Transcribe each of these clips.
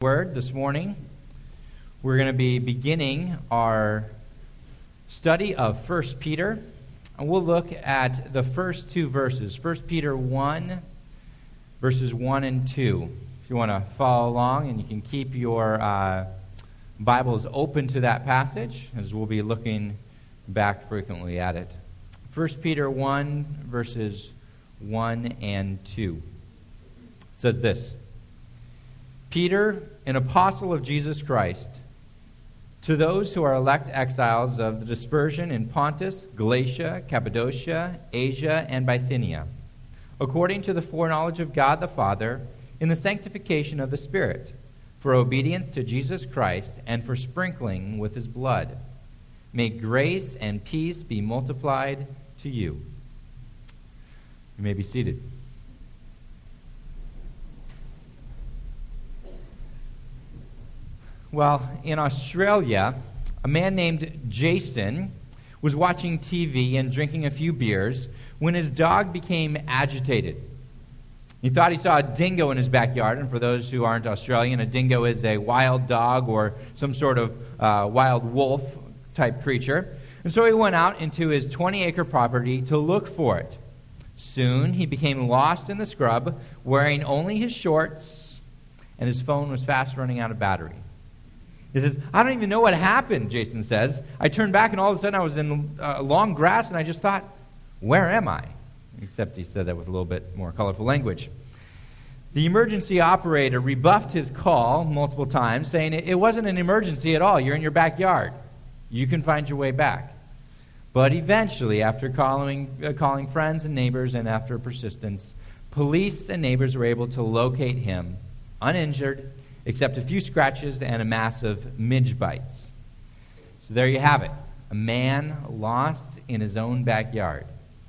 Word this morning. We're going to be beginning our study of 1 Peter, and we'll look at the first two verses, 1 Peter 1, verses 1 and 2. If you want to follow along, and you can keep your Bibles open to that passage, as we'll be looking back frequently at it. 1 Peter 1, verses 1 and 2. It says this: Peter, an apostle of Jesus Christ, to those who are elect exiles of the dispersion in Pontus, Galatia, Cappadocia, Asia, and Bithynia, according to the foreknowledge of God the Father, in the sanctification of the Spirit, for obedience to Jesus Christ, and for sprinkling with his blood. May grace and peace be multiplied to you. You may be seated. Well, in Australia, a man named Jason was watching TV and drinking a few beers when his dog became agitated. He thought he saw a dingo in his backyard, and for those who aren't Australian, a dingo is a wild dog or some sort of wild wolf type creature. And so he went out into his 20-acre property to look for it. Soon he became lost in the scrub, wearing only his shorts, and his phone was fast running out of battery. He says, I don't even know what happened, Jason says. I turned back, and all of a sudden I was in long grass, and I just thought, where am I? Except he said that with a little bit more colorful language. The emergency operator rebuffed his call multiple times, saying it wasn't an emergency at all. You're in your backyard. You can find your way back. But eventually, after calling friends and neighbors, and after persistence, police and neighbors were able to locate him, uninjured, except a few scratches and a massive midge bites. So there you have it, a man lost in his own backyard.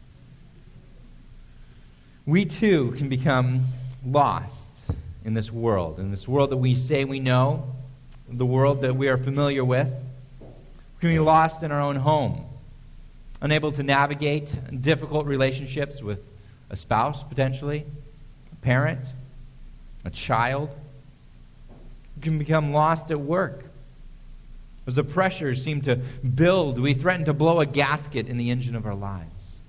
We too can become lost in this world that we say we know, the world that we are familiar with. We can be lost in our own home, unable to navigate difficult relationships with a spouse, potentially, a parent, a child. We can become lost at work. As the pressures seem to build, we threaten to blow a gasket in the engine of our lives.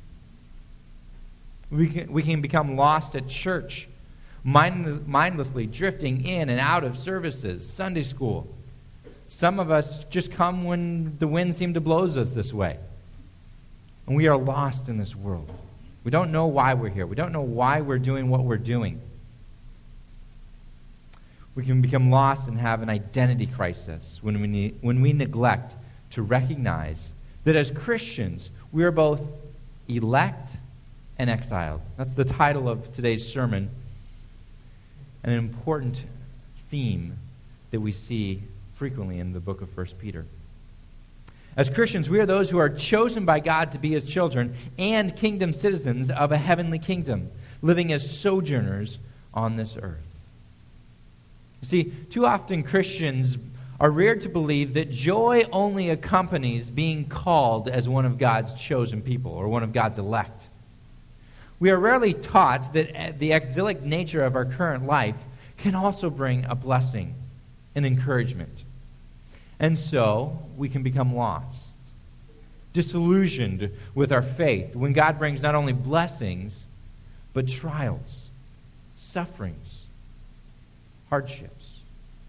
We can become lost at church, mindlessly drifting in and out of services, Sunday school. Some of us just come when the wind seems to blow us this way. And we are lost in this world. We don't know why we're here. We don't know why we're doing what we're doing. We can become lost and have an identity crisis when we neglect to recognize that as Christians, we are both elect and exiled. That's the title of today's sermon, an important theme that we see frequently in the book of 1 Peter. As Christians, we are those who are chosen by God to be his children and kingdom citizens of a heavenly kingdom, living as sojourners on this earth. You see, too often Christians are reared to believe that joy only accompanies being called as one of God's chosen people or one of God's elect. We are rarely taught that the exilic nature of our current life can also bring a blessing and encouragement. And so we can become lost, disillusioned with our faith when God brings not only blessings, but trials, sufferings, hardships.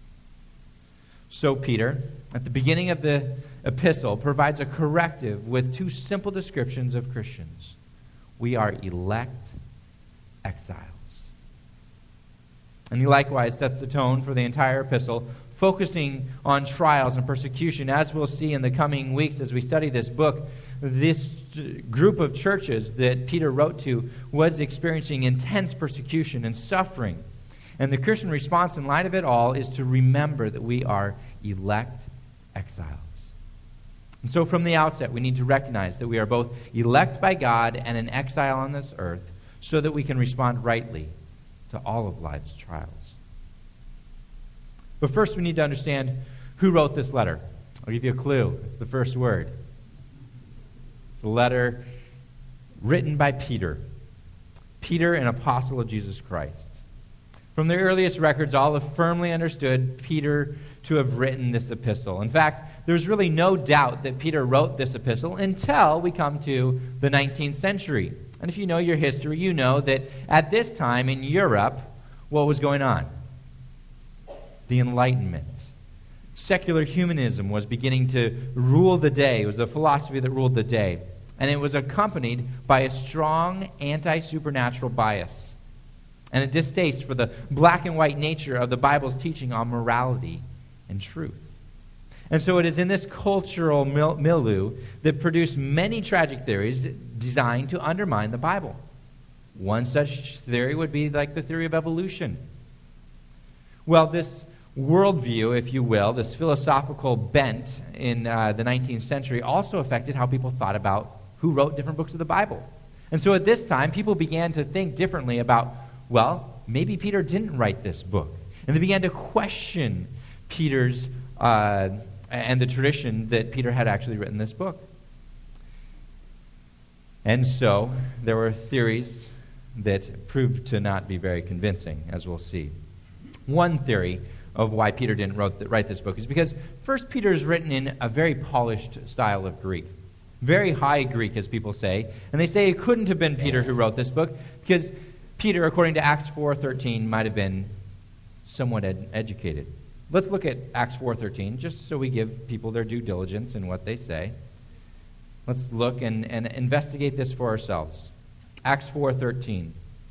So Peter, at the beginning of the epistle, provides a corrective with two simple descriptions of Christians. We are elect exiles. And he likewise sets the tone for the entire epistle, focusing on trials and persecution. As we'll see in the coming weeks as we study this book, this group of churches that Peter wrote to was experiencing intense persecution and suffering. And the Christian response in light of it all is to remember that we are elect exiles. And so from the outset, we need to recognize that we are both elect by God and an exile on this earth so that we can respond rightly to all of life's trials. But first, we need to understand who wrote this letter. I'll give you a clue. It's the first word. It's the letter written by Peter. Peter, an apostle of Jesus Christ. From the earliest records, all have firmly understood Peter to have written this epistle. In fact, there's really no doubt that Peter wrote this epistle until we come to the 19th century. And if you know your history, you know that at this time in Europe, what was going on? The Enlightenment. Secular humanism was beginning to rule the day. It was the philosophy that ruled the day. And it was accompanied by a strong anti-supernatural bias and a distaste for the black and white nature of the Bible's teaching on morality and truth. And so it is in this cultural milieu that produced many tragic theories designed to undermine the Bible. One such theory would be like the theory of evolution. Well, this worldview, if you will, this philosophical bent in the 19th century also affected how people thought about who wrote different books of the Bible. And so at this time, people began to think differently about, well, maybe Peter didn't write this book. And they began to question Peter's and the tradition that Peter had actually written this book. And so there were theories that proved to not be very convincing, as we'll see. One theory of why Peter didn't write this book is because 1 Peter is written in a very polished style of Greek. Very high Greek, as people say. And they say it couldn't have been Peter who wrote this book because Peter, according to Acts 4:13, might have been somewhat educated. Let's look at Acts 4:13, just so we give people their due diligence in what they say. Let's look and investigate this for ourselves. Acts 4:13.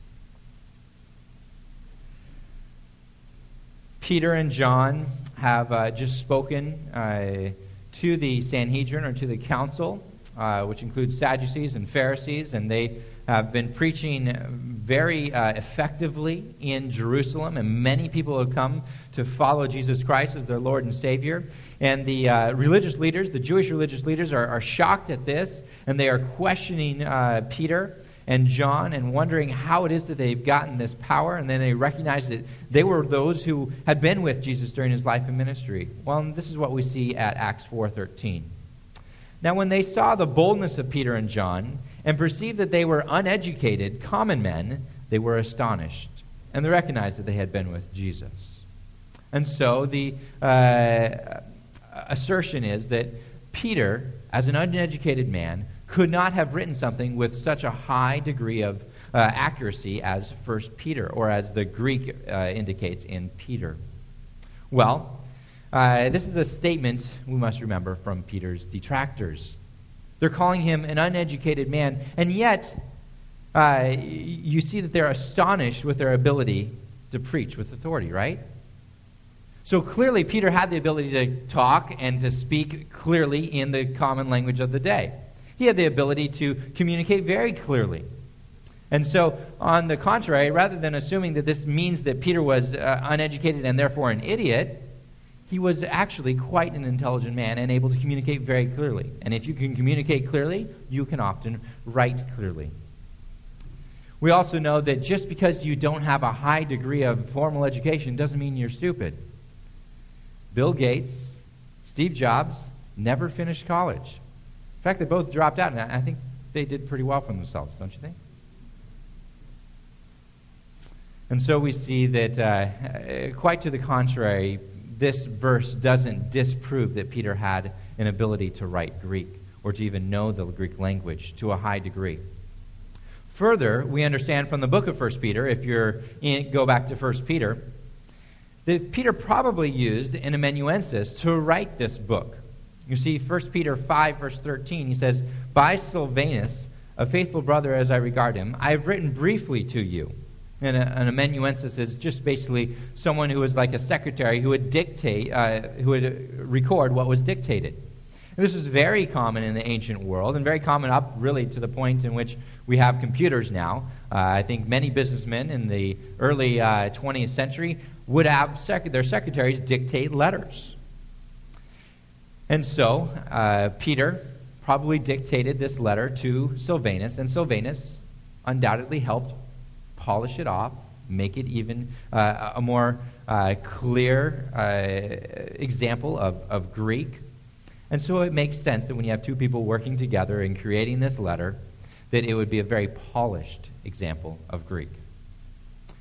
Peter and John have just spoken to the Sanhedrin, or to the council, which includes Sadducees and Pharisees, and they have been preaching very effectively in Jerusalem, and many people have come to follow Jesus Christ as their Lord and Savior. And the religious leaders, the Jewish religious leaders, are shocked at this, and they are questioning Peter and John and wondering how it is that they've gotten this power, and then they recognize that they were those who had been with Jesus during his life and ministry. Well, this is what we see at Acts 4:13. Now, when they saw the boldness of Peter and John and perceived that they were uneducated, common men, they were astonished, and they recognized that they had been with Jesus. And so the assertion is that Peter, as an uneducated man, could not have written something with such a high degree of accuracy as 1 Peter, or as the Greek indicates in Peter. Well, this is a statement, we must remember, from Peter's detractors. They're calling him an uneducated man, and yet you see that they're astonished with their ability to preach with authority, right? So clearly Peter had the ability to talk and to speak clearly in the common language of the day. He had the ability to communicate very clearly. And so, on the contrary, rather than assuming that this means that Peter was uneducated and therefore an idiot, he was actually quite an intelligent man and able to communicate very clearly. And if you can communicate clearly, you can often write clearly. We also know that just because you don't have a high degree of formal education doesn't mean you're stupid. Bill Gates, Steve Jobs never finished college. In fact, they both dropped out, and I think they did pretty well for themselves, don't you think? And so we see that, quite to the contrary, this verse doesn't disprove that Peter had an ability to write Greek or to even know the Greek language to a high degree. Further, we understand from the book of 1 Peter, if go back to 1 Peter, that Peter probably used an amanuensis to write this book. You see, 1 Peter 5, verse 13, he says, "By Silvanus, a faithful brother as I regard him, I have written briefly to you." And an amanuensis is just basically someone who is like a secretary who would record what was dictated. And this is very common in the ancient world, and very common up really to the point in which we have computers now. I think many businessmen in the early 20th century would have their secretaries dictate letters. And so Peter probably dictated this letter to Silvanus, and Silvanus undoubtedly helped polish it off, make it even a more clear example of Greek. And so it makes sense that when you have two people working together and creating this letter, that it would be a very polished example of Greek.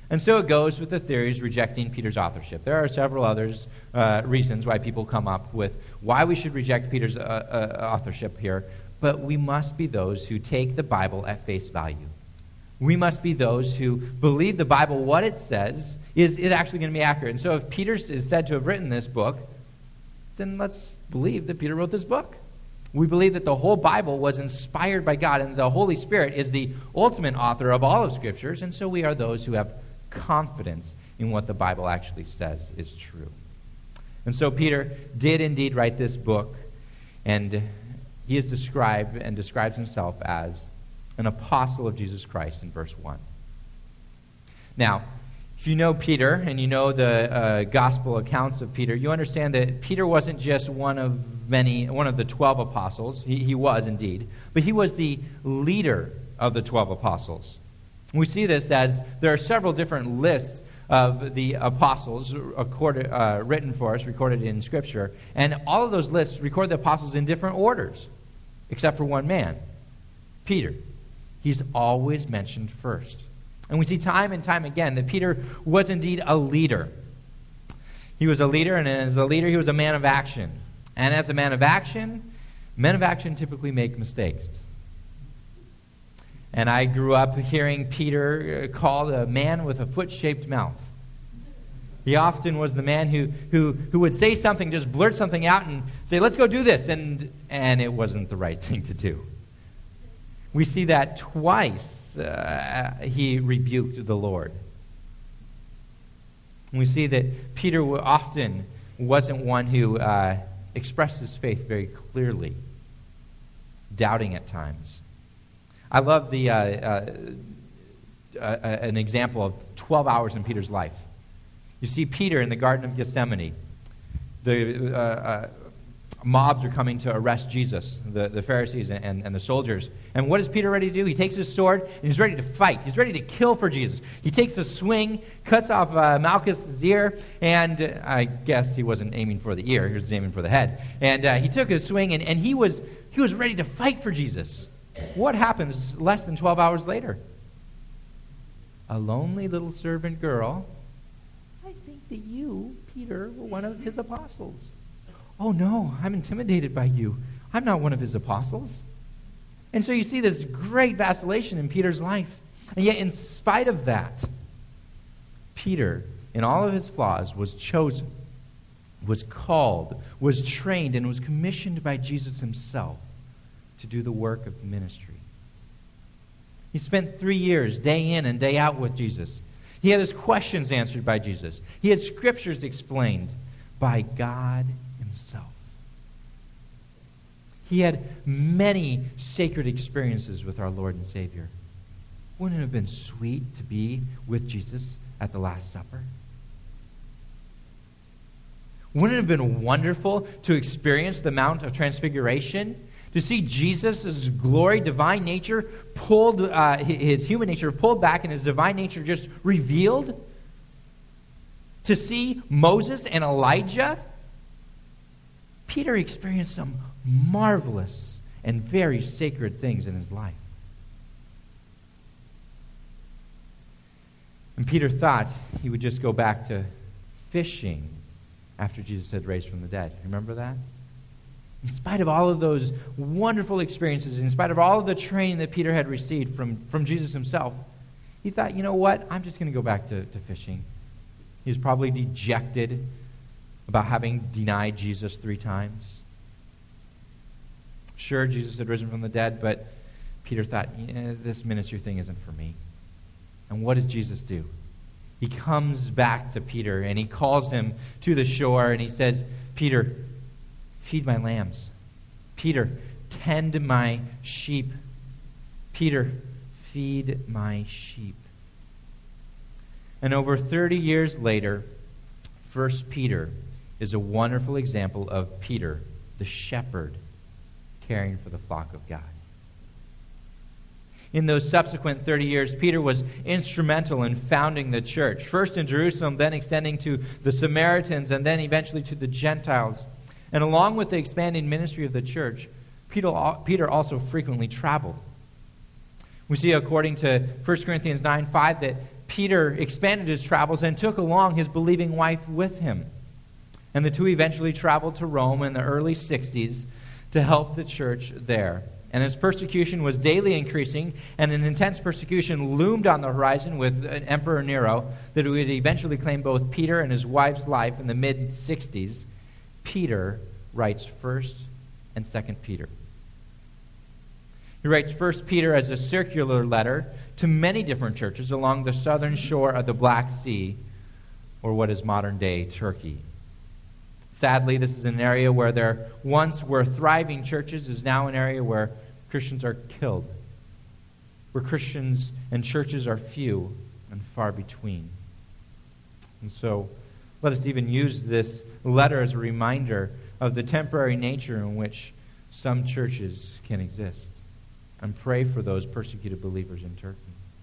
And so it goes with the theories rejecting Peter's authorship. There are several others reasons why people come up with why we should reject Peter's authorship here, but we must be those who take the Bible at face value. We must be those who believe the Bible, what it says, is actually going to be accurate. And so if Peter is said to have written this book, then let's believe that Peter wrote this book. We believe that the whole Bible was inspired by God, and the Holy Spirit is the ultimate author of all of Scriptures, and so we are those who have confidence in what the Bible actually says is true. And so Peter did indeed write this book, and he is described and describes himself as an apostle of Jesus Christ in verse 1. Now, if you know Peter and you know the gospel accounts of Peter, you understand that Peter wasn't just one of the 12 apostles. He was indeed, but he was the leader of the 12 apostles. We see this as there are several different lists of the apostles written for us, recorded in Scripture, and all of those lists record the apostles in different orders, except for one man, Peter. He's always mentioned first. And we see time and time again that Peter was indeed a leader. He was a leader, and as a leader, he was a man of action. And as a men of action typically make mistakes. And I grew up hearing Peter called a man with a foot-shaped mouth. He often was the man who would say something, just blurt something out and say, let's go do this, and it wasn't the right thing to do. We see that twice he rebuked the Lord. And we see that Peter often wasn't one who expressed his faith very clearly, doubting at times. I love an example of 12 hours in Peter's life. You see Peter in the Garden of Gethsemane. The mobs are coming to arrest Jesus, the Pharisees and the soldiers. And what is Peter ready to do? He takes his sword and he's ready to fight. He's ready to kill for Jesus. He takes a swing, cuts off Malchus' ear, and I guess he wasn't aiming for the ear. He was aiming for the head. And he took his swing, and he was ready to fight for Jesus. What happens less than 12 hours later? A lonely little servant girl. I think that you, Peter, were one of his apostles. Oh no, I'm intimidated by you. I'm not one of his apostles. And so you see this great vacillation in Peter's life. And yet in spite of that, Peter, in all of his flaws, was chosen, was called, was trained, and was commissioned by Jesus himself to do the work of ministry. He spent 3 years, day in and day out with Jesus. He had his questions answered by Jesus. He had scriptures explained by God himself. He had many sacred experiences with our Lord and Savior. Wouldn't it have been sweet to be with Jesus at the Last Supper? Wouldn't it have been wonderful to experience the Mount of Transfiguration? To see Jesus' glory, divine nature, pulled, his human nature pulled back and his divine nature just revealed? To see Moses and Elijah? Peter experienced some marvelous and very sacred things in his life. And Peter thought he would just go back to fishing after Jesus had raised from the dead. Remember that? In spite of all of those wonderful experiences, in spite of all of the training that Peter had received from Jesus himself, he thought, you know what? I'm just going to go back to fishing. He was probably dejected about having denied Jesus 3 times. Sure, Jesus had risen from the dead, but Peter thought, this ministry thing isn't for me. And what does Jesus do? He comes back to Peter, and he calls him to the shore, and he says, Peter, feed my lambs. Peter, tend my sheep. Peter, feed my sheep. And over 30 years later, 1 Peter is a wonderful example of Peter, the shepherd, caring for the flock of God. In those subsequent 30 years, Peter was instrumental in founding the church, first in Jerusalem, then extending to the Samaritans, and then eventually to the Gentiles. And along with the expanding ministry of the church, Peter also frequently traveled. We see, according to 1 Corinthians 9:5, Peter expanded his travels and took along his believing wife with him. And the two eventually traveled to Rome in the early 60s to help the church there. And as persecution was daily increasing, and an intense persecution loomed on the horizon with Emperor Nero that would eventually claim both Peter and his wife's life in the mid-60s, Peter writes 1st and 2nd Peter. He writes 1 Peter as a circular letter to many different churches along the southern shore of the Black Sea, or what is modern-day Turkey. Sadly, this is an area where there once were thriving churches, is now an area where Christians are killed, where Christians and churches are few and far between. And so, let us even use this letter as a reminder of the temporary nature in which some churches can exist. And pray for those persecuted believers in Turkey.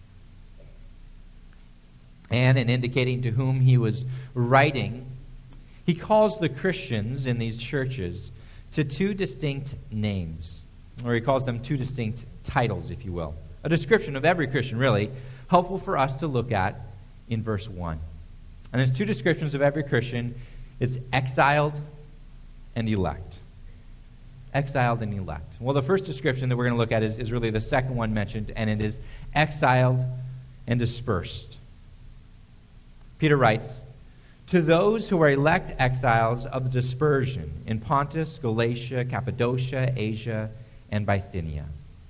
And in indicating to whom he was writing, he calls the Christians in these churches to two distinct names, or he calls them two distinct titles, if you will. A description of every Christian, really, helpful for us to look at in verse 1. And there's two descriptions of every Christian. It's exiled and elect. Exiled and elect. Well, the first description that we're going to look at is really the second one mentioned, and it is exiled and dispersed. Peter writes, "To those who are elect exiles of the dispersion in Pontus, Galatia, Cappadocia, Asia, and Bithynia."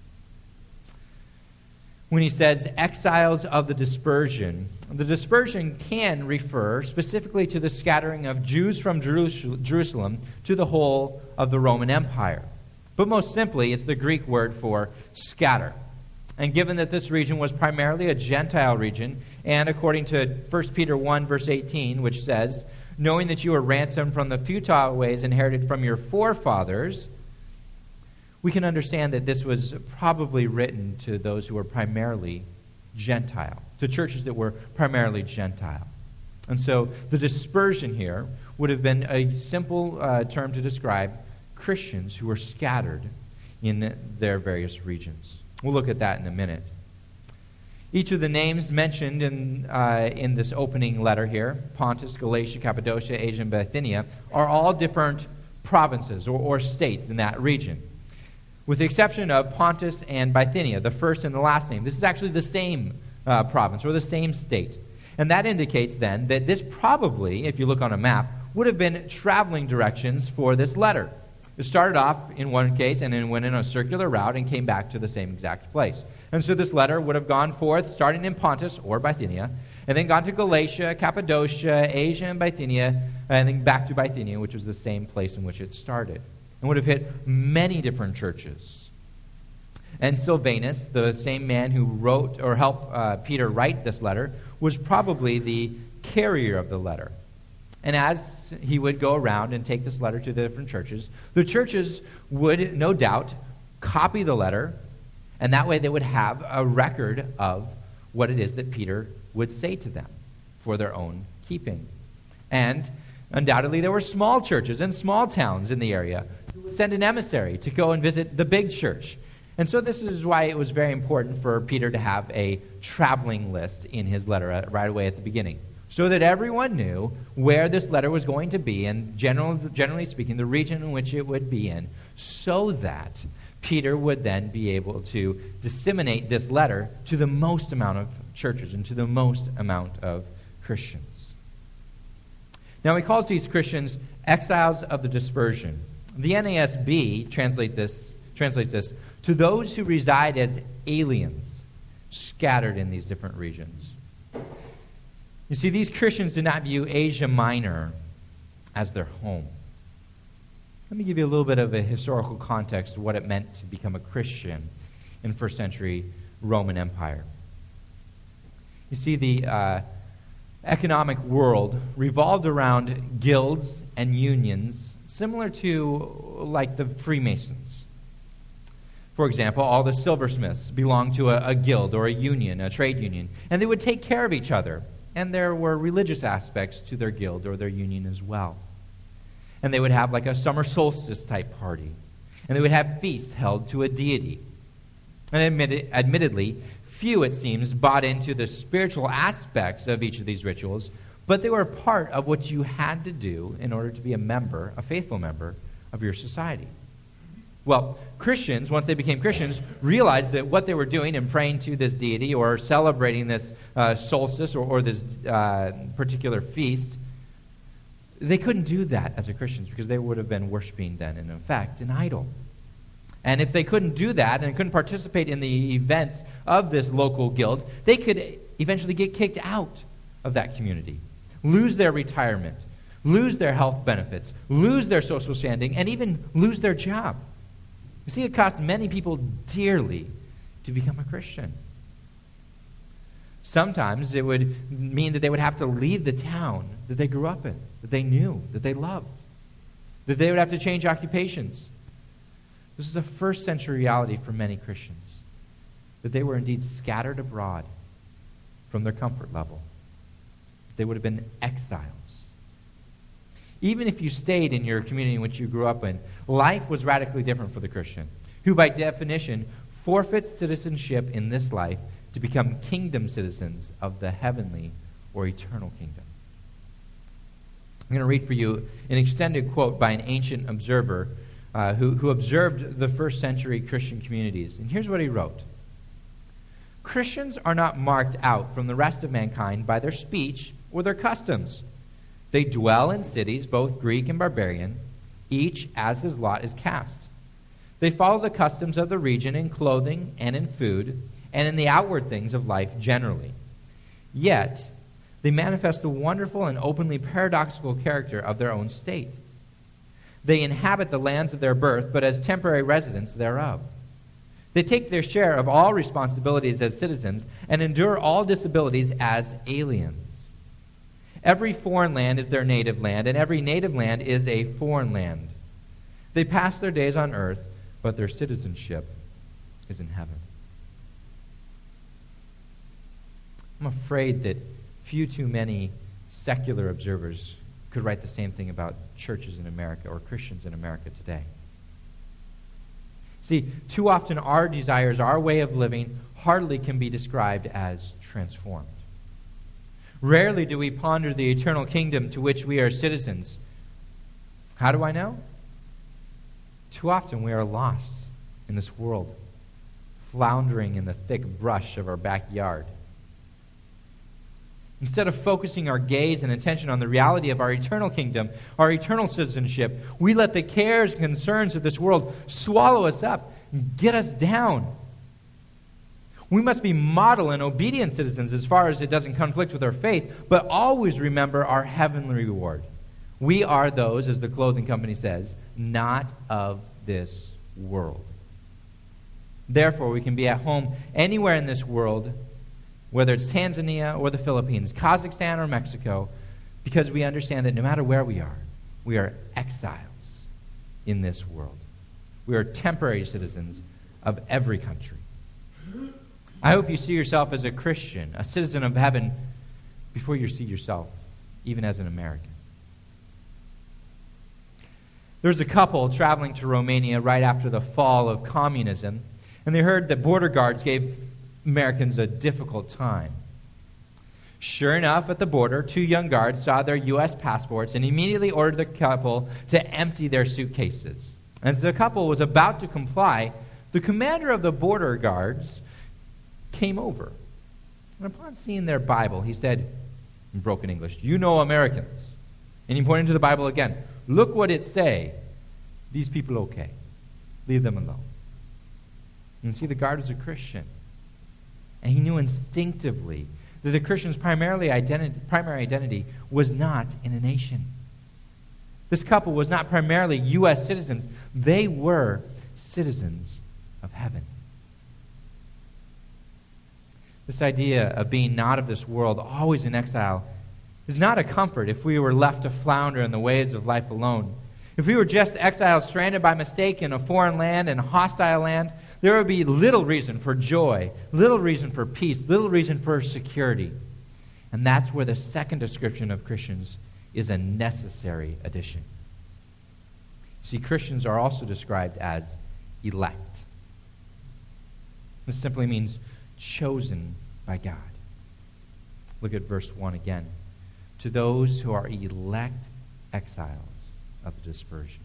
When he says exiles of the dispersion can refer specifically to the scattering of Jews from Jerusalem to the whole of the Roman Empire. But most simply, it's the Greek word for scatter. And given that this region was primarily a Gentile region, and according to 1 Peter 1, verse 18, which says, "Knowing that you were ransomed from the futile ways inherited from your forefathers," we can understand that this was probably written to those who were primarily Gentile, to churches that were primarily Gentile. And so the dispersion here would have been a simple term to describe Christians who were scattered in their various regions. We'll look at that in a minute. Each of the names mentioned in this opening letter here, Pontus, Galatia, Cappadocia, Asia, and Bithynia, are all different provinces or states in that region. With the exception of Pontus and Bithynia, the first and the last name. This is actually the same province or the same state. And that indicates then that this probably, if you look on a map, would have been traveling directions for this letter. It started off in one case and then went in a circular route and came back to the same exact place. And so this letter would have gone forth starting in Pontus or Bithynia, and then gone to Galatia, Cappadocia, Asia, and Bithynia, and then back to Bithynia, which was the same place in which it started. And would have hit many different churches. And Silvanus, the same man who wrote or helped Peter write this letter, was probably the carrier of the letter. And as he would go around and take this letter to the different churches, the churches would, no doubt, copy the letter, and that way they would have a record of what it is that Peter would say to them for their own keeping. And undoubtedly there were small churches and small towns in the area who would send an emissary to go and visit the big church. And so this is why it was very important for Peter to have a traveling list in his letter right away at the beginning, so that everyone knew where this letter was going to be, and generally speaking, the region in which it would be in, so that Peter would then be able to disseminate this letter to the most amount of churches and to the most amount of Christians. Now, he calls these Christians exiles of the dispersion. The NASB translates this to those who reside as aliens scattered in these different regions. You see, these Christians did not view Asia Minor as their home. Let me give you a little bit of a historical context of what it meant to become a Christian in first century Roman Empire. You see, the economic world revolved around guilds and unions similar to like the Freemasons. For example, all the silversmiths belonged to a guild or a union, a trade union, and they would take care of each other. And there were religious aspects to their guild or their union as well. And they would have like a summer solstice type party. And they would have feasts held to a deity. And admittedly, Few, it seems, bought into the spiritual aspects of each of these rituals, but they were part of what you had to do in order to be a faithful member of your society. Well, Christians, once they became Christians, realized that what they were doing in praying to this deity or celebrating this solstice or this particular feast, they couldn't do that as a Christians because they would have been worshiping then, in effect, an idol. And if they couldn't do that and couldn't participate in the events of this local guild, they could eventually get kicked out of that community, lose their retirement, lose their health benefits, lose their social standing, and even lose their job. You see, it cost many people dearly to become a Christian. Sometimes it would mean that they would have to leave the town that they grew up in, that they knew, that they loved, that they would have to change occupations. This is a first century reality for many Christians, that they were indeed scattered abroad from their comfort level. They would have been exiles. Even if you stayed in your community in which you grew up in, life was radically different for the Christian, who by definition forfeits citizenship in this life to become kingdom citizens of the heavenly or eternal kingdom. I'm going to read for you an extended quote by an ancient observer who observed the first century Christian communities. And here's what he wrote. Christians are not marked out from the rest of mankind by their speech or their customs. They dwell in cities, both Greek and barbarian, each as his lot is cast. They follow the customs of the region in clothing and in food, and in the outward things of life generally. Yet, they manifest the wonderful and openly paradoxical character of their own state. They inhabit the lands of their birth, but as temporary residents thereof. They take their share of all responsibilities as citizens and endure all disabilities as aliens. Every foreign land is their native land, and every native land is a foreign land. They pass their days on earth, but their citizenship is in heaven. I'm afraid that few too many secular observers could write the same thing about churches in America or Christians in America today. See, too often our desires, our way of living, hardly can be described as transformed. Rarely do we ponder the eternal kingdom to which we are citizens. How do I know? Too often we are lost in this world, floundering in the thick brush of our backyard. Instead of focusing our gaze and attention on the reality of our eternal kingdom, our eternal citizenship, we let the cares and concerns of this world swallow us up and get us down. We must be model and obedient citizens as far as it doesn't conflict with our faith, but always remember our heavenly reward. We are those, as the clothing company says, not of this world. Therefore, we can be at home anywhere in this world, whether it's Tanzania or the Philippines, Kazakhstan or Mexico, because we understand that no matter where we are exiles in this world. We are temporary citizens of every country. I hope you see yourself as a Christian, a citizen of heaven, before you see yourself even as an American. There was a couple traveling to Romania right after the fall of communism, and they heard that border guards gave Americans a difficult time. Sure enough, at the border, 2 young guards saw their U.S. passports and immediately ordered the couple to empty their suitcases. As the couple was about to comply, the commander of the border guards came over. And upon seeing their Bible, he said, in broken English, "You know Americans." And he pointed to the Bible again. "Look what it say. These people okay. Leave them alone." And see, the guard was a Christian. And he knew instinctively that the Christian's primary identity was not in a nation. This couple was not primarily U.S. citizens. They were citizens of heaven. This idea of being not of this world, always in exile, is not a comfort if we were left to flounder in the ways of life alone. If we were just exiles stranded by mistake in a foreign land and a hostile land, there would be little reason for joy, little reason for peace, little reason for security. And that's where the second description of Christians is a necessary addition. See, Christians are also described as elect. This simply means chosen by God. Look at verse 1 again. To those who are elect exiles of the dispersion.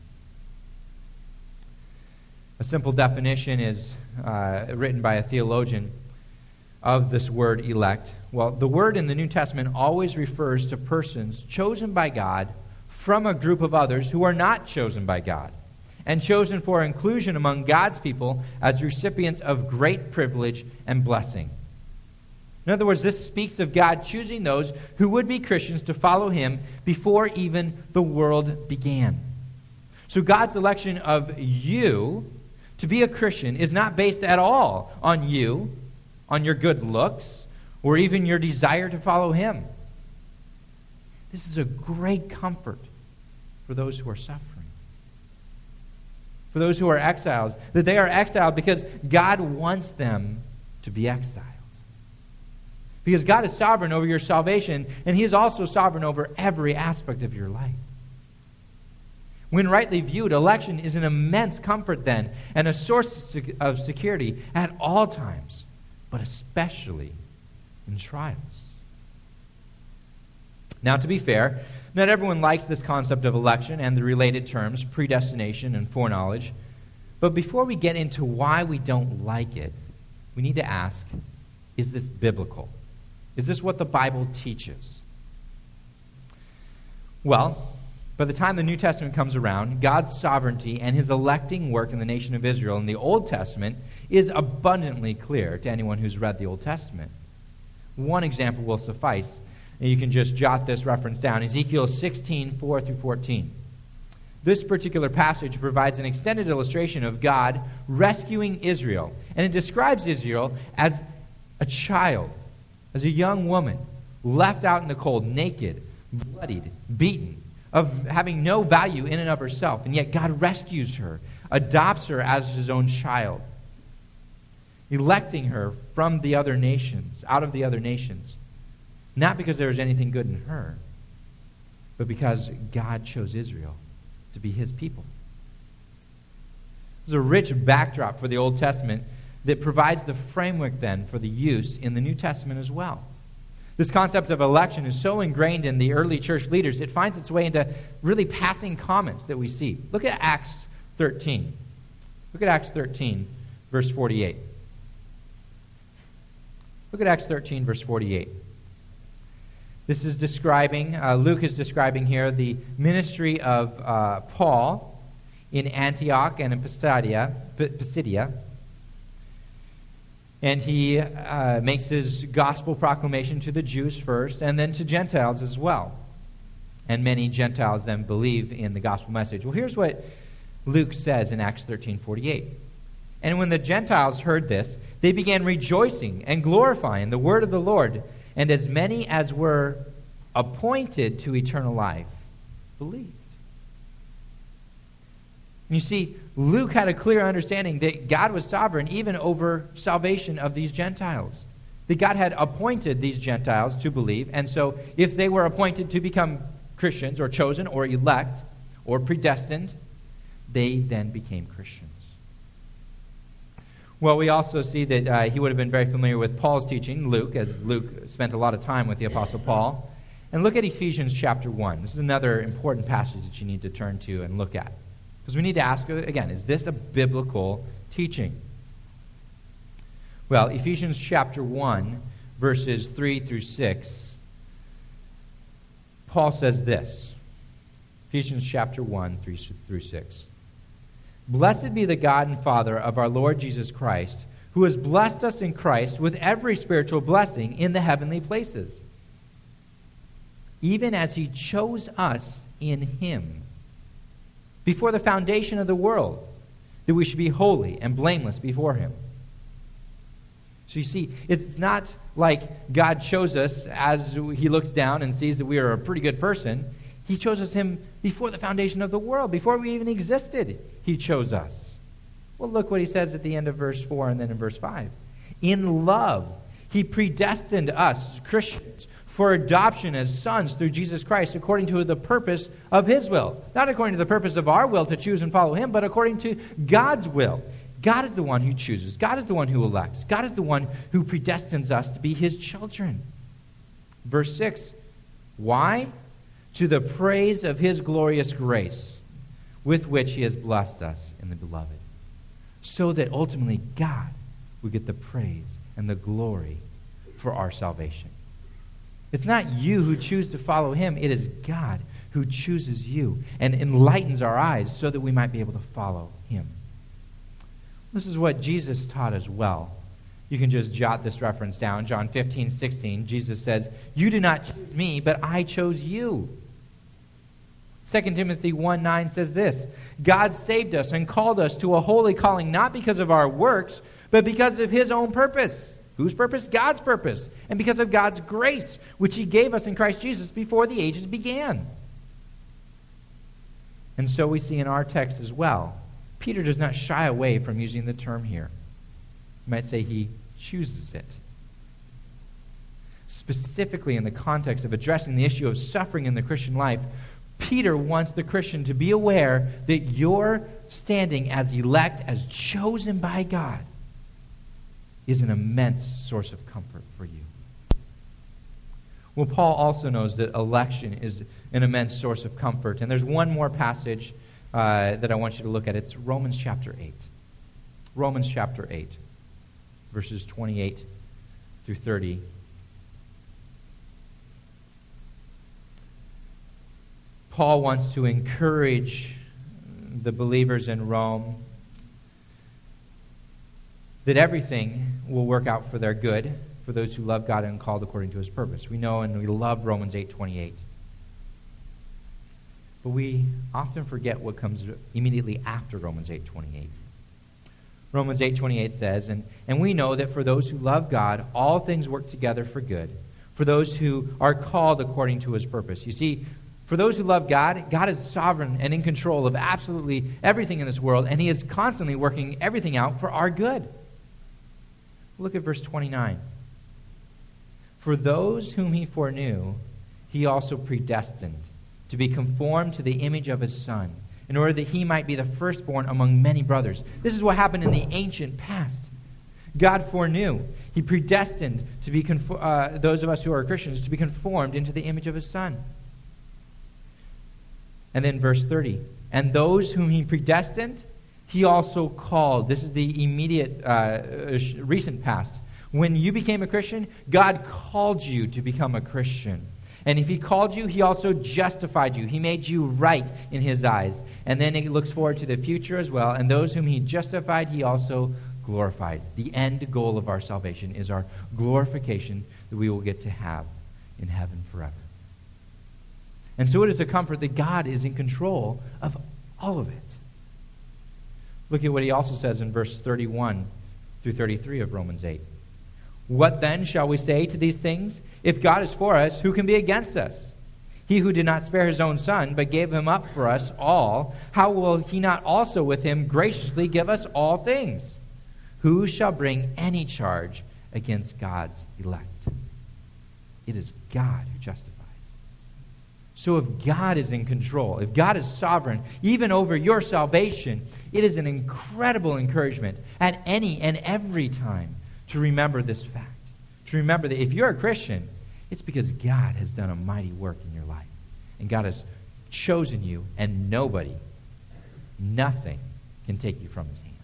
A simple definition is written by a theologian of this word elect. Well, the word in the New Testament always refers to persons chosen by God from a group of others who are not chosen by God, and chosen for inclusion among God's people as recipients of great privilege and blessing. In other words, this speaks of God choosing those who would be Christians to follow him before even the world began. So God's election of you to be a Christian is not based at all on you, on your good looks, or even your desire to follow him. This is a great comfort for those who are suffering, for those who are exiles, that they are exiled because God wants them to be exiled. Because God is sovereign over your salvation, and he is also sovereign over every aspect of your life. When rightly viewed, election is an immense comfort then, and a source of security at all times, but especially in trials. Now, to be fair, not everyone likes this concept of election and the related terms, predestination and foreknowledge. But before we get into why we don't like it, we need to ask, is this biblical? Is this what the Bible teaches? Well, by the time the New Testament comes around, God's sovereignty and his electing work in the nation of Israel in the Old Testament is abundantly clear to anyone who's read the Old Testament. One example will suffice, and you can just jot this reference down, Ezekiel 16, 4 through 14. This particular passage provides an extended illustration of God rescuing Israel, and it describes Israel as a child, as a young woman, left out in the cold, naked, bloodied, beaten, of having no value in and of herself. And yet God rescues her, adopts her as his own child, electing her from the other nations, out of the other nations. Not because there was anything good in her, but because God chose Israel to be his people. There's a rich backdrop for the Old Testament that provides the framework then for the use in the New Testament as well. This concept of election is so ingrained in the early church leaders, it finds its way into really passing comments that we see. Look at Acts 13. Look at Acts 13, verse 48. Look at Acts 13, verse 48. This is describing, Luke is describing here the ministry of Paul in Antioch and in Pisidia. And he makes his gospel proclamation to the Jews first, and then to Gentiles as well. And many Gentiles then believe in the gospel message. Well, here's what Luke says in Acts 13:48. And when the Gentiles heard this, they began rejoicing and glorifying the word of the Lord, and as many as were appointed to eternal life believed. You see, Luke had a clear understanding that God was sovereign even over salvation of these Gentiles. That God had appointed these Gentiles to believe, and so if they were appointed to become Christians or chosen or elect or predestined, they then became Christians. Well, we also see that he would have been very familiar with Paul's teaching, Luke, as Luke spent a lot of time with the Apostle Paul. And look at Ephesians chapter 1. This is another important passage that you need to turn to and look at. Because we need to ask, again, is this a biblical teaching? Well, Ephesians chapter 1, verses 3 through 6, Paul says this. Ephesians chapter 1, 3 through 6. Blessed be the God and Father of our Lord Jesus Christ, who has blessed us in Christ with every spiritual blessing in the heavenly places, even as he chose us in him before the foundation of the world, that we should be holy and blameless before him. So you see, it's not like God chose us as he looks down and sees that we are a pretty good person. He chose us him before the foundation of the world, before we even existed. He chose us. Well, look what he says at the end of verse 4 and then in verse 5. In love, he predestined us, Christians, for adoption as sons through Jesus Christ, according to the purpose of his will. Not according to the purpose of our will to choose and follow him, but according to God's will. God is the one who chooses. God is the one who elects. God is the one who predestines us to be his children. Verse 6, why? To the praise of his glorious grace, with which he has blessed us in the beloved. So that ultimately God will get the praise and the glory for our salvation. It's not you who choose to follow him. It is God who chooses you and enlightens our eyes so that we might be able to follow him. This is what Jesus taught as well. You can just jot this reference down. John 15:16, Jesus says, "You did not choose me, but I chose you." 2 Timothy 1:9 says this, "God saved us and called us to a holy calling, not because of our works, but because of his own purpose." Whose purpose? God's purpose. "And because of God's grace, which he gave us in Christ Jesus before the ages began." And so we see in our text as well, Peter does not shy away from using the term here. You might say he chooses it. Specifically in the context of addressing the issue of suffering in the Christian life, Peter wants the Christian to be aware that your standing as elect, as chosen by God, is an immense source of comfort for you. Well, Paul also knows that election is an immense source of comfort. And there's one more passage that I want you to look at. It's Romans chapter 8. Romans chapter 8, verses 28 through 30. Paul wants to encourage the believers in Rome that everything will work out for their good, for those who love God and called according to his purpose. We know and we love Romans 8:28. But we often forget what comes immediately after Romans 8:28. Romans 8:28 says, and we know that for those who love God, all things work together for good, for those who are called according to his purpose. You see, for those who love God, God is sovereign and in control of absolutely everything in this world, and he is constantly working everything out for our good. Look at verse 29. For those whom he foreknew, he also predestined to be conformed to the image of his Son, in order that he might be the firstborn among many brothers. This is what happened in the ancient past. God foreknew. He predestined to be those of us who are Christians to be conformed into the image of his Son. And then verse 30. And those whom he predestined, he also called. This is the immediate, recent past. When you became a Christian, God called you to become a Christian. And if he called you, he also justified you. He made you right in his eyes. And then it looks forward to the future as well. And those whom he justified, he also glorified. The end goal of our salvation is our glorification that we will get to have in heaven forever. And so it is a comfort that God is in control of all of it. Look at what he also says in verse 31 through 33 of Romans 8. What then shall we say to these things? If God is for us, who can be against us? He who did not spare his own Son, but gave him up for us all, how will he not also with him graciously give us all things? Who shall bring any charge against God's elect? It is God who justifies. So if God is in control, if God is sovereign, even over your salvation, it is an incredible encouragement at any and every time to remember this fact. To remember that if you're a Christian, it's because God has done a mighty work in your life. And God has chosen you, and nobody, nothing can take you from his hand.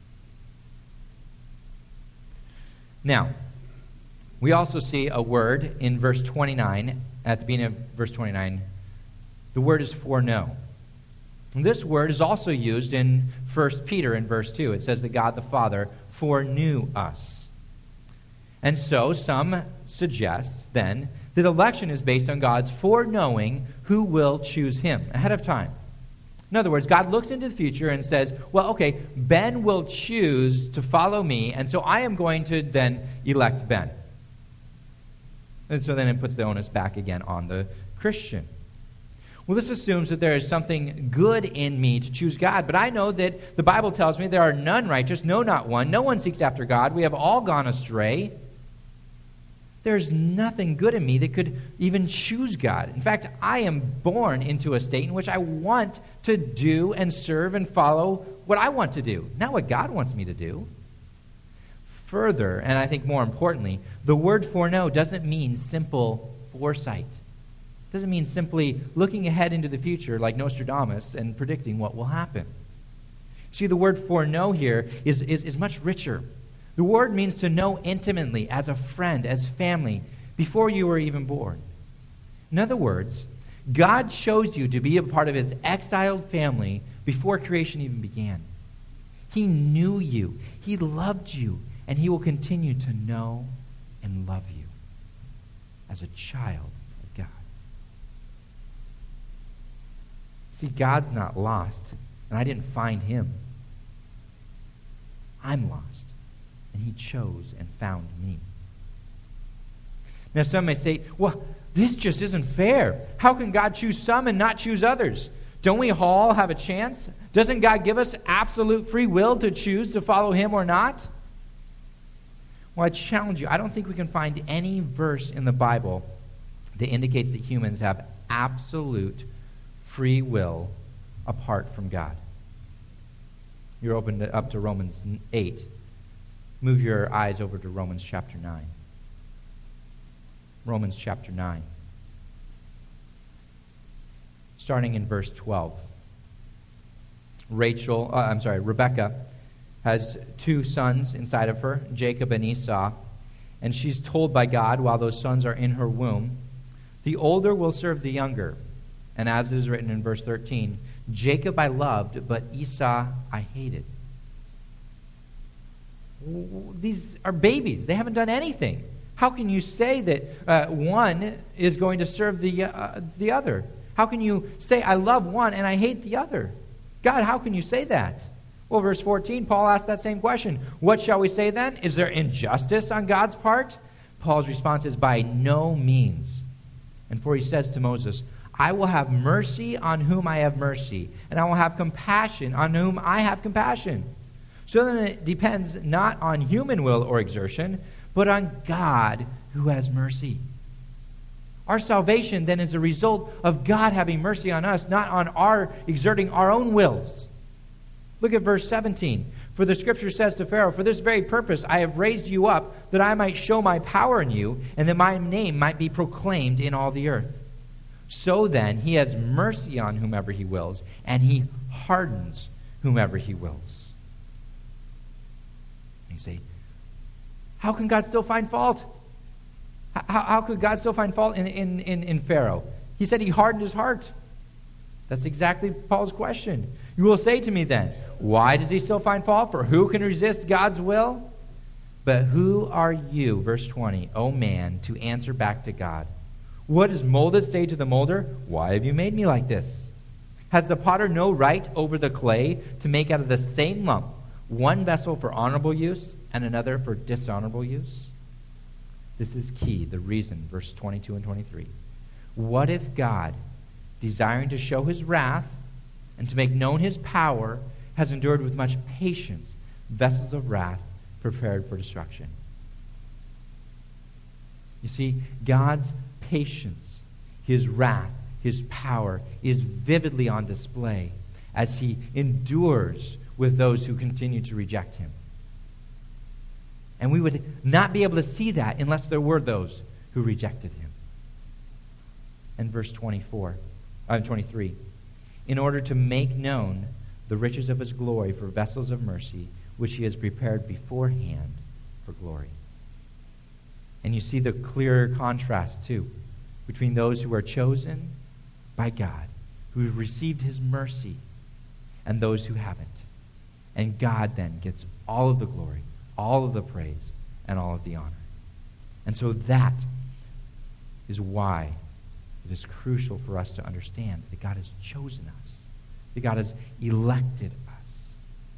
Now, we also see a word in verse 29. At the beginning of verse 29, the word is foreknow. And this word is also used in 1 Peter in verse 2. It says that God the Father foreknew us. And so some suggest then that election is based on God's foreknowing who will choose him ahead of time. In other words, God looks into the future and says, well, okay, Ben will choose to follow me, and so I am going to then elect Ben. And so then it puts the onus back again on the Christian. Well, this assumes that there is something good in me to choose God. But I know that the Bible tells me there are none righteous, no, not one. No one seeks after God. We have all gone astray. There's nothing good in me that could even choose God. In fact, I am born into a state in which I want to do and serve and follow what I want to do, not what God wants me to do. Further, and I think more importantly, the word foreknow doesn't mean simple foresight. It doesn't mean simply looking ahead into the future like Nostradamus and predicting what will happen. See, the word foreknow here is much richer. The word means to know intimately, as a friend, as family, before you were even born. In other words, God chose you to be a part of his exiled family before creation even began. He knew you, he loved you, and he will continue to know and love you as a child of God. See, God's not lost, and I didn't find him. I'm lost. And he chose and found me. Now some may say, well, this just isn't fair. How can God choose some and not choose others? Don't we all have a chance? Doesn't God give us absolute free will to choose to follow him or not? Well, I challenge you. I don't think we can find any verse in the Bible that indicates that humans have absolute free will apart from God. You're opened up to Romans 8. Move your eyes over to Romans chapter 9. Romans chapter 9. Starting in verse 12. Rebecca has two sons inside of her, Jacob and Esau, and she's told by God while those sons are in her womb, the older will serve the younger. And as it is written in verse 13, Jacob I loved, but Esau I hated. These are babies. They haven't done anything. How can you say that one is going to serve the other? How can you say, I love one and I hate the other? God, how can you say that? Well, verse 14, Paul asked that same question. What shall we say then? Is there injustice on God's part? Paul's response is, by no means. And for he says to Moses, I will have mercy on whom I have mercy, and I will have compassion on whom I have compassion. So then it depends not on human will or exertion, but on God who has mercy. Our salvation then is a result of God having mercy on us, not on our exerting our own wills. Look at verse 17. For the scripture says to Pharaoh, for this very purpose I have raised you up, that I might show my power in you, and that my name might be proclaimed in all the earth. So then he has mercy on whomever he wills, and he hardens whomever he wills. You say, how can God still find fault? How could God still find fault in Pharaoh? He said he hardened his heart. That's exactly Paul's question. You will say to me then, why does he still find fault? For who can resist God's will? But who are you, verse 20, O man, to answer back to God? What does molded say to the molder? Why have you made me like this? Has the potter no right over the clay to make out of the same lump one vessel for honorable use and another for dishonorable use? This is key, the reason, verse 22 and 23. What if God, desiring to show his wrath and to make known his power, has endured with much patience vessels of wrath prepared for destruction? You see, God's patience, his wrath, his power is vividly on display as he endures with those who continue to reject him. And we would not be able to see that unless there were those who rejected him. And verse 23, in order to make known the riches of his glory for vessels of mercy, which he has prepared beforehand for glory. And you see the clear contrast, too, between those who are chosen by God, who have received his mercy, and those who haven't. And God then gets all of the glory, all of the praise, and all of the honor. And so that is why it is crucial for us to understand that God has chosen us, that God has elected us.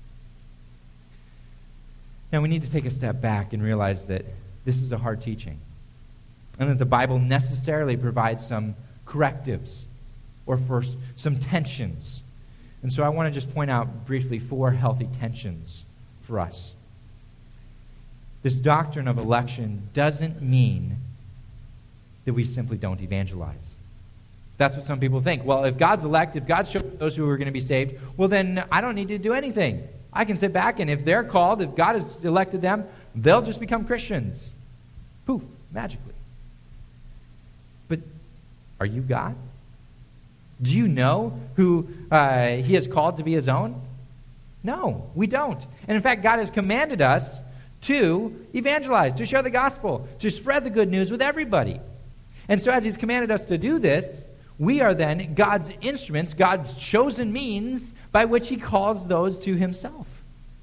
Now we need to take a step back and realize that this is a hard teaching, and that the Bible necessarily provides some correctives or for some tensions. And so I want to just point out briefly 4 healthy tensions for us. This doctrine of election doesn't mean that we simply don't evangelize. That's what some people think. Well, if God's elect, if God's chosen those who are going to be saved, well, then I don't need to do anything. I can sit back, and if they're called, if God has elected them, they'll just become Christians. Poof, magically. But are you God? Do you know who he has called to be his own? No, we don't. And in fact, God has commanded us to evangelize, to share the gospel, to spread the good news with everybody. And so as he's commanded us to do this, we are then God's instruments, God's chosen means by which he calls those to himself.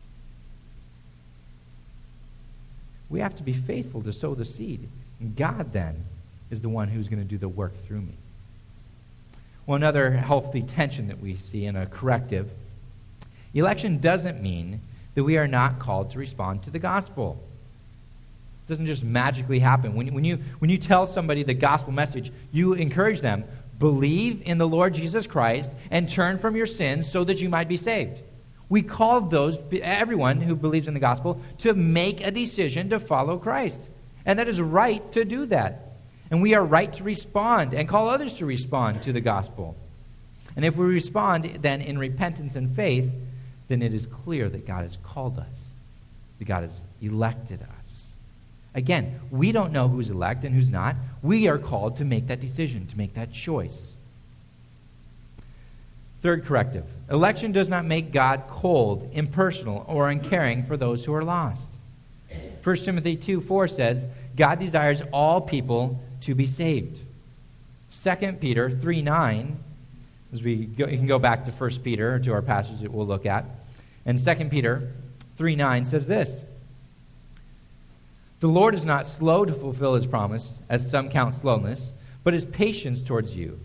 We have to be faithful to sow the seed. And God then is the one who's going to do the work through me. Well, another healthy tension that we see in a corrective, election doesn't mean that we are not called to respond to the gospel. It doesn't just magically happen. When you tell somebody the gospel message, you encourage them, believe in the Lord Jesus Christ and turn from your sins so that you might be saved. We call everyone who believes in the gospel to make a decision to follow Christ. And that is right to do that. And we are right to respond and call others to respond to the gospel. And if we respond then in repentance and faith, then it is clear that God has called us, that God has elected us. Again, we don't know who's elect and who's not. We are called to make that decision, to make that choice. Third corrective, election does not make God cold, impersonal, or uncaring for those who are lost. 1 Timothy 2:4 says, God desires all people to be saved. 2 Peter 3:9, you can go back to 1 Peter, to our passage that we'll look at. And 2 Peter 3:9 says this, the Lord is not slow to fulfill his promise, as some count slowness, but is patient towards you,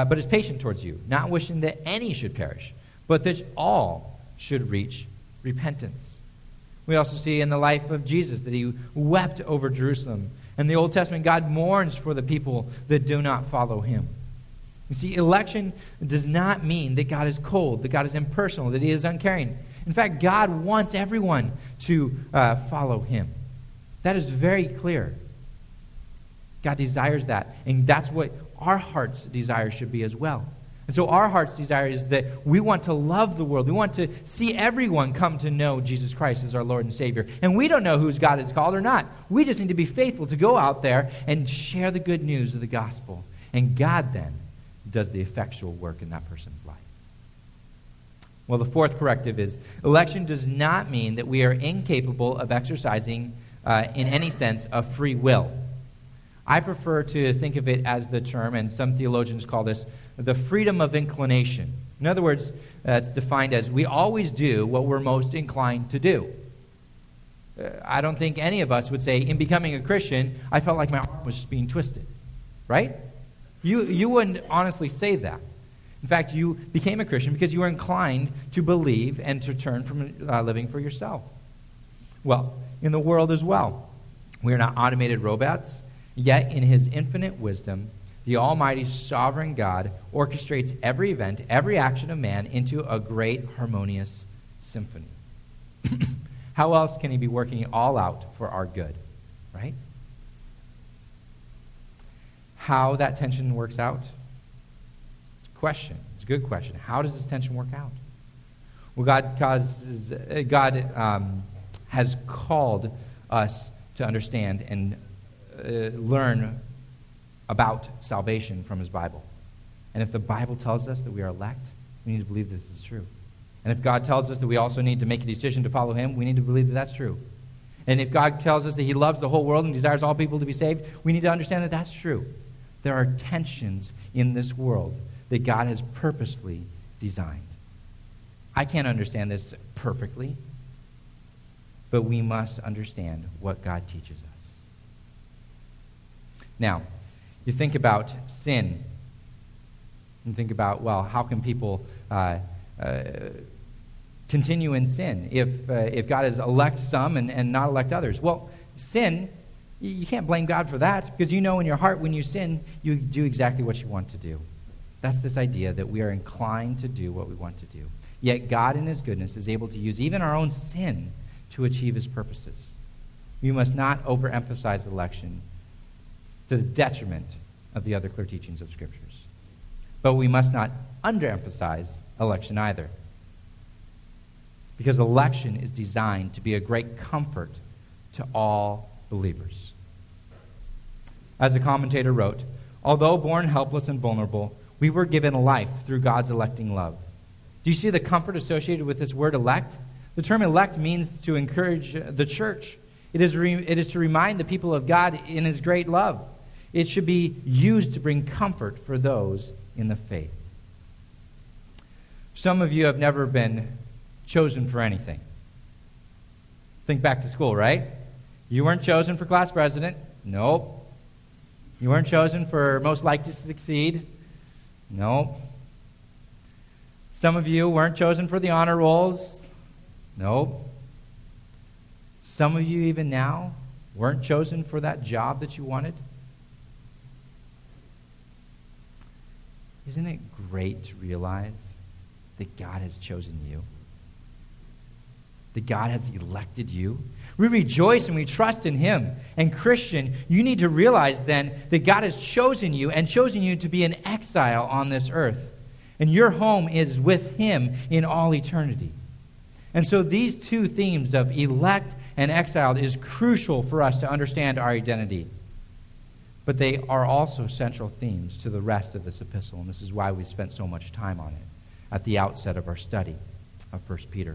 not wishing that any should perish, but that all should reach repentance. We also see in the life of Jesus that he wept over Jerusalem. In the Old Testament, God mourns for the people that do not follow him. You see, election does not mean that God is cold, that God is impersonal, that he is uncaring. In fact, God wants everyone to follow him. That is very clear. God desires that, and that's what our heart's desire should be as well. And so our heart's desire is that we want to love the world. We want to see everyone come to know Jesus Christ as our Lord and Savior. And we don't know whose God is called or not. We just need to be faithful to go out there and share the good news of the gospel. And God then does the effectual work in that person's life. Well, the fourth corrective is election does not mean that we are incapable of exercising, in any sense, of free will. I prefer to think of it as the term, and some theologians call this the freedom of inclination. In other words, it's defined as we always do what we're most inclined to do. I don't think any of us would say, in becoming a Christian, I felt like my arm was just being twisted. Right? You wouldn't honestly say that. In fact, you became a Christian because you were inclined to believe and to turn from living for yourself. Well, in the world as well, we are not automated robots. Yet, in his infinite wisdom, the almighty sovereign God orchestrates every event, every action of man into a great harmonious symphony. How else can he be working it all out for our good, right? How that tension works out? It's a question. It's a good question. How does this tension work out? Well, God has called us to understand and learn about salvation from his Bible. And if the Bible tells us that we are elect, we need to believe this is true. And if God tells us that we also need to make a decision to follow him, we need to believe that that's true. And if God tells us that he loves the whole world and desires all people to be saved, we need to understand that that's true. There are tensions in this world that God has purposely designed. I can't understand this perfectly, but we must understand what God teaches us. Now, you think about sin, and think about, well, how can people continue in sin if God has elect some and not elect others? Well, sin, you can't blame God for that, because you know in your heart when you sin, you do exactly what you want to do. That's this idea that we are inclined to do what we want to do. Yet God in his goodness is able to use even our own sin to achieve his purposes. We must not overemphasize election to the detriment of the other clear teachings of Scriptures. But we must not underemphasize election either, because election is designed to be a great comfort to all believers. As a commentator wrote, although born helpless and vulnerable, we were given life through God's electing love. Do you see the comfort associated with this word elect? The term elect means to encourage the church. It is to remind the people of God in His great love. It should be used to bring comfort for those in the faith. Some of you have never been chosen for anything. Think back to school, right? You weren't chosen for class president. Nope. You weren't chosen for most likely to succeed. Nope. Some of you weren't chosen for the honor rolls. Nope. Some of you even now weren't chosen for that job that you wanted. Isn't it great to realize that God has chosen you? That God has elected you? We rejoice and we trust in Him. And Christian, you need to realize then that God has chosen you and chosen you to be an exile on this earth. And your home is with Him in all eternity. And so these two themes of elect and exiled is crucial for us to understand our identity. But they are also central themes to the rest of this epistle. And this is why we spent so much time on it at the outset of our study of 1 Peter.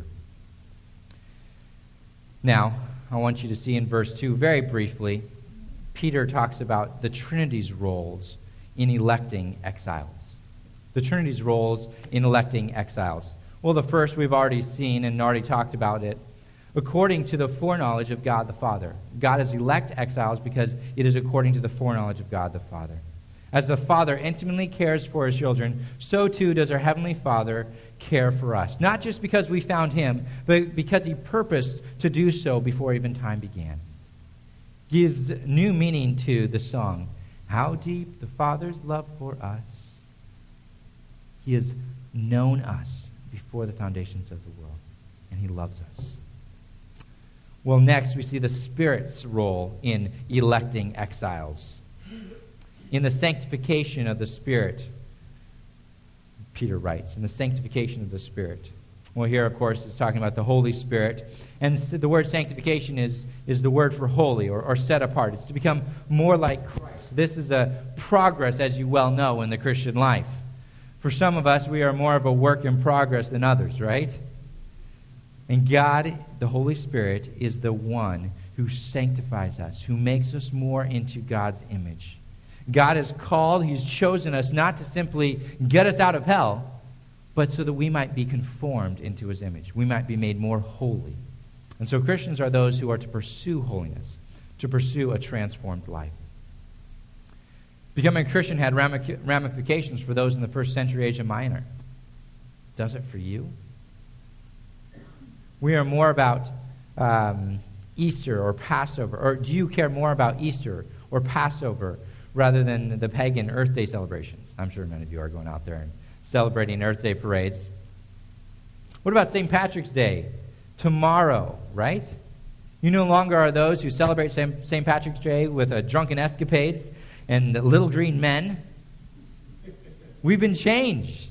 Now, I want you to see in verse 2, very briefly, Peter talks about the Trinity's roles in electing exiles. The Trinity's roles in electing exiles. Well, the first we've already seen and already talked about it. According to the foreknowledge of God the Father. God has elect exiles because it is according to the foreknowledge of God the Father. As the Father intimately cares for His children, so too does our Heavenly Father care for us. Not just because we found Him, but because He purposed to do so before even time began. Gives new meaning to the song, how deep the Father's love for us. He has known us before the foundations of the world, and He loves us. Well, next we see the Spirit's role in electing exiles. In the sanctification of the Spirit, Peter writes, in the sanctification of the Spirit. Well, here, of course, it's talking about the Holy Spirit. And the word sanctification is the word for holy or set apart. It's to become more like Christ. This is a progress, as you well know, in the Christian life. For some of us, we are more of a work in progress than others, right? And God, the Holy Spirit, is the one who sanctifies us, who makes us more into God's image. God has called, He's chosen us not to simply get us out of hell, but so that we might be conformed into His image. We might be made more holy. And so Christians are those who are to pursue holiness, to pursue a transformed life. Becoming a Christian had ramifications for those in the first century Asia Minor. Does it for you? We are more about Easter or Passover, or do you care more about Easter or Passover rather than the pagan Earth Day celebrations? I'm sure many of you are going out there and celebrating Earth Day parades. What about St. Patrick's Day? Tomorrow, right? You no longer are those who celebrate St. Patrick's Day with drunken escapades and the little green men. We've been changed.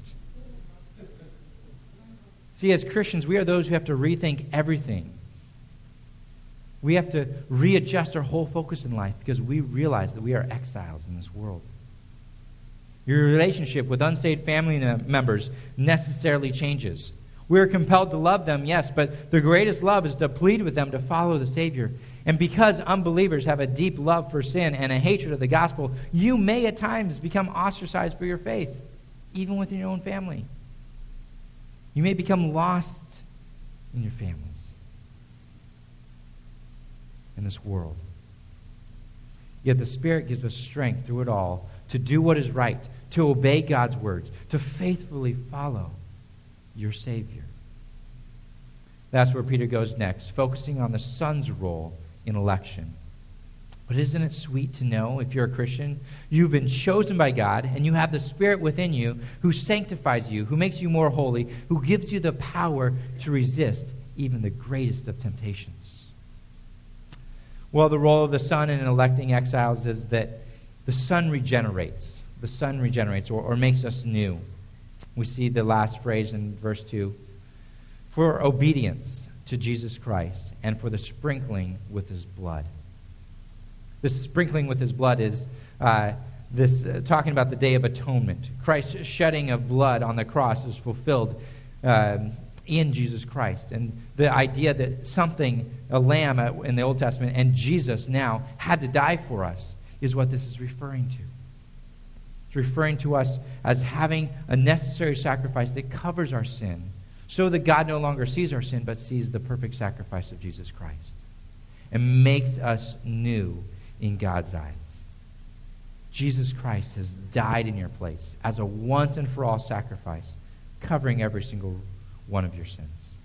See, as Christians, we are those who have to rethink everything. We have to readjust our whole focus in life because we realize that we are exiles in this world. Your relationship with unsaved family members necessarily changes. We are compelled to love them, yes, but the greatest love is to plead with them to follow the Savior. And because unbelievers have a deep love for sin and a hatred of the gospel, you may at times become ostracized for your faith, even within your own family. You may become lost in your families, in this world. Yet the Spirit gives us strength through it all to do what is right, to obey God's words, to faithfully follow your Savior. That's where Peter goes next, focusing on the Son's role in election. But isn't it sweet to know, if you're a Christian, you've been chosen by God, and you have the Spirit within you who sanctifies you, who makes you more holy, who gives you the power to resist even the greatest of temptations. Well, the role of the Son in electing exiles is that the Son regenerates. The Son regenerates or makes us new. We see the last phrase in verse 2. For obedience to Jesus Christ and for the sprinkling with his blood. This sprinkling with his blood is talking about the Day of Atonement. Christ's shedding of blood on the cross is fulfilled in Jesus Christ. And the idea that a lamb in the Old Testament and Jesus now had to die for us is what this is referring to. It's referring to us as having a necessary sacrifice that covers our sin so that God no longer sees our sin but sees the perfect sacrifice of Jesus Christ and makes us new in God's eyes. Jesus Christ has died in your place as a once and for all sacrifice, covering every single one of your sins.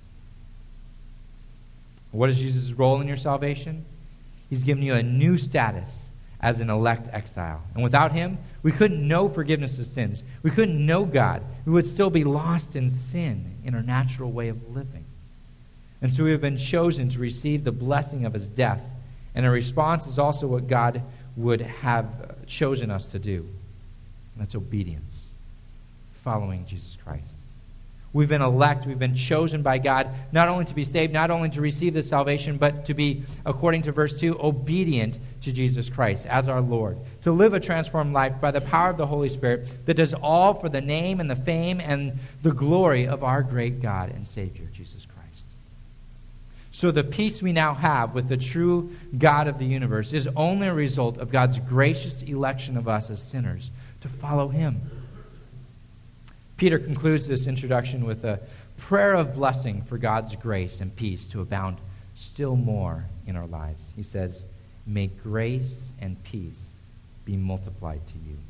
What is Jesus' role in your salvation? He's given you a new status as an elect exile. And without him, we couldn't know forgiveness of sins. We couldn't know God. We would still be lost in sin in our natural way of living. And so we have been chosen to receive the blessing of his death. And our response is also what God would have chosen us to do. And that's obedience, following Jesus Christ. We've been elect, we've been chosen by God, not only to be saved, not only to receive this salvation, but to be, according to verse 2, obedient to Jesus Christ as our Lord. To live a transformed life by the power of the Holy Spirit that does all for the name and the fame and the glory of our great God and Savior, Jesus Christ. So the peace we now have with the true God of the universe is only a result of God's gracious election of us as sinners to follow him. Peter concludes this introduction with a prayer of blessing for God's grace and peace to abound still more in our lives. He says, "May grace and peace be multiplied to you."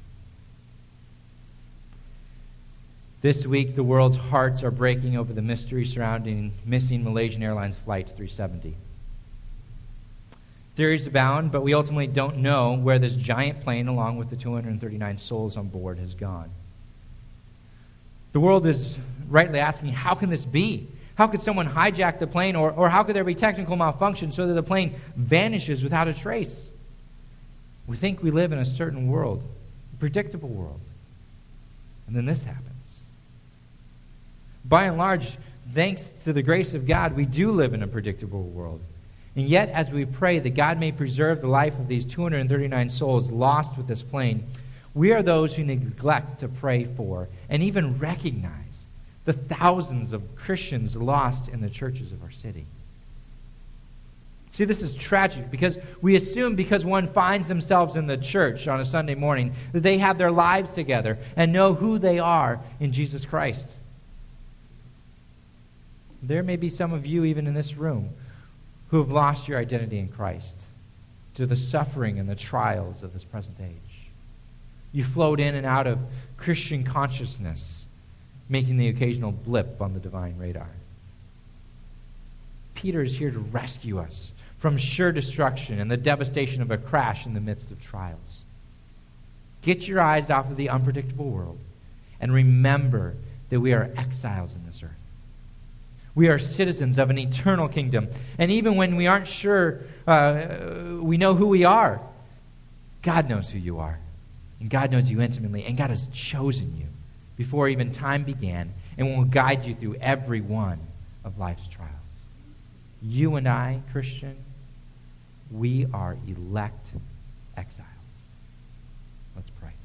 This week, the world's hearts are breaking over the mystery surrounding missing Malaysian Airlines Flight 370. Theories abound, but we ultimately don't know where this giant plane, along with the 239 souls on board, has gone. The world is rightly asking, how can this be? How could someone hijack the plane, or how could there be technical malfunction so that the plane vanishes without a trace? We think we live in a certain world, a predictable world. And then this happens. By and large, thanks to the grace of God, we do live in a predictable world. And yet, as we pray that God may preserve the life of these 239 souls lost with this plane, we are those who neglect to pray for and even recognize the thousands of Christians lost in the churches of our city. See, this is tragic because we assume because one finds themselves in the church on a Sunday morning that they have their lives together and know who they are in Jesus Christ. There may be some of you even in this room who have lost your identity in Christ to the suffering and the trials of this present age. You float in and out of Christian consciousness, making the occasional blip on the divine radar. Peter is here to rescue us from sure destruction and the devastation of a crash in the midst of trials. Get your eyes off of the unpredictable world and remember that we are exiles in this earth. We are citizens of an eternal kingdom. And even when we aren't sure we know who we are, God knows who you are. And God knows you intimately. And God has chosen you before even time began and will guide you through every one of life's trials. You and I, Christian, we are elect exiles. Let's pray.